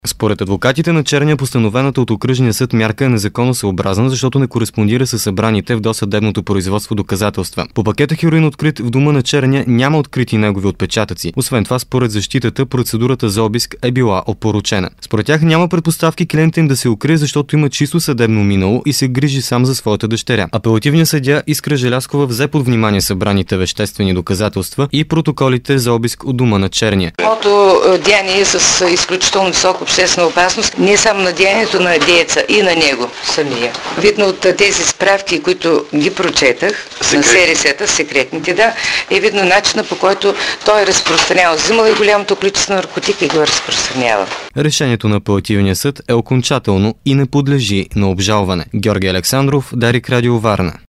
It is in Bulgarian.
Според адвокатите на Черния, постановената от окръжния съд мярка е незаконосъобразна, защото не кореспондира с събраните в досъдебното производство доказателства. По пакета хероин, открит в дома на Черния, няма открити негови отпечатъци. Освен това, според защитата, процедурата за обиск е била опорочена. Според тях няма предпоставки клиентът им да се укрие, защото има чисто съдебно минало и се грижи сам за своята дъщеря. Апелативният съдия Искра Желязкова взе под внимание събраните веществени доказателства и протоколите за обиск от дома на Черния. Самото деяние е с изключително висока обществена опасност, не само на деянието на дееца, и на него самия. Видно от тези справки, които ги прочетах на СРС-та, секретните, да, е видно начина, по който той е разпространял. Взимал и голямото количество наркотик и го разпространява. Решението на апелативния съд е окончателно и не подлежи на обжалване. Георги Александров, Дарик Радио, Варна.